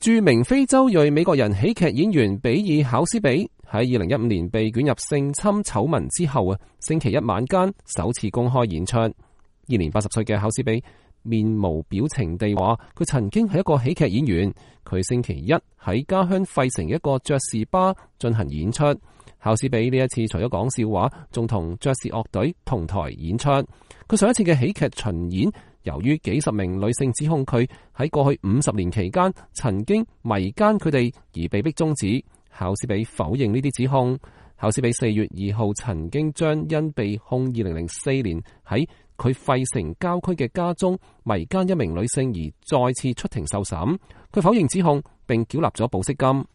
著名非洲裔美國人喜劇演員比爾考斯比喺2015年被捲入性侵醜聞之後星期一晚間首次公開演出。現年80歲嘅考斯比面無表情地話，佢曾經係一個喜劇演員。佢星期一喺家鄉費城一個爵士吧進行演出。考斯比呢一次除咗講笑話，仲同爵士樂隊同台演出。佢上一次嘅喜劇巡演，由於幾十名女性指控佢喺過去50年期間曾經迷姦佢哋而被迫終止。考斯比否認呢啲指控。考斯比4月2號曾經將因被控2004年喺佢費城郊區嘅家中迷姦一名女性而再次出庭受審。佢否認指控並繳納咗保釋金。